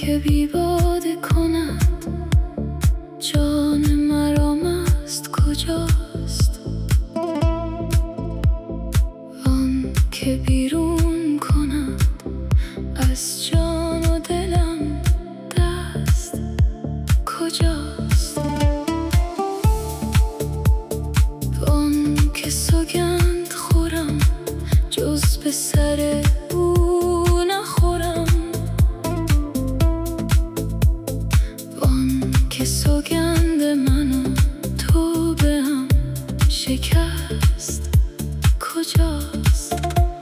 که بی باده کند جان مرا مست کجاست؟ آن که بیرون کند از جان و دلم دست کجاست؟ آن که سوگند خورم جز به سر او نخورم، آن که سوگند منو توبه هم شکست کجاست؟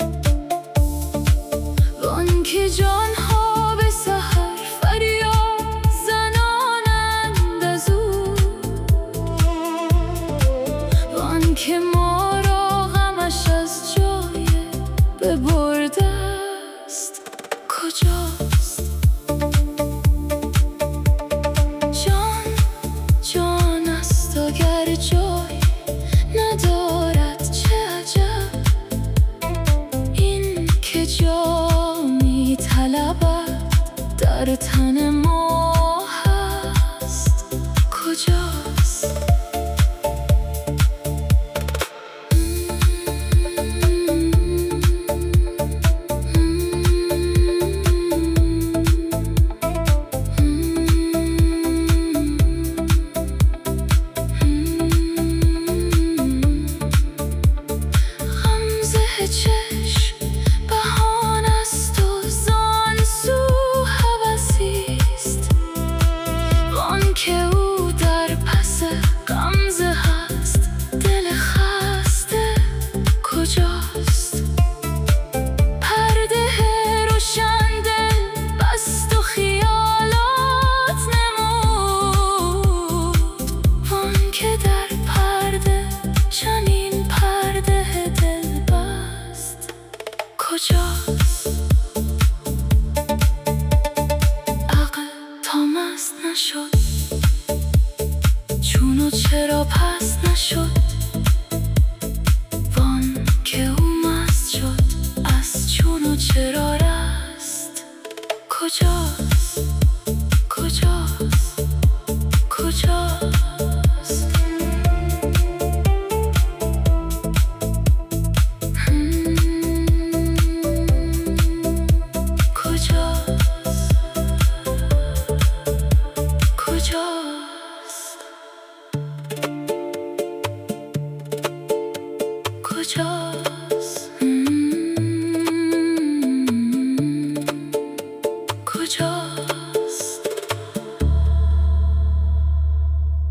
آن که جانها به سحر فریاد زنانند از او، آن که ما را غمش از جای ببرده است کجاست؟ جان است اگر جای ندارد چه عجب، این که جا می طلبد در تن ما هست کجاست؟ چشم بهان است و زان سو هوسیست، آن که او در پس غمزه هست دل خسته کجاست؟ پرده روشن دل بست و خیالات نمود، آن که در پرده چنین پرده دل بست کجاست؟ عقل تا مست نشد چون و چرا پس نشد، وان که او مست شد از چون و چرا رست کجاست؟ کجاست؟ کجاست؟ کجاست؟ کجاست؟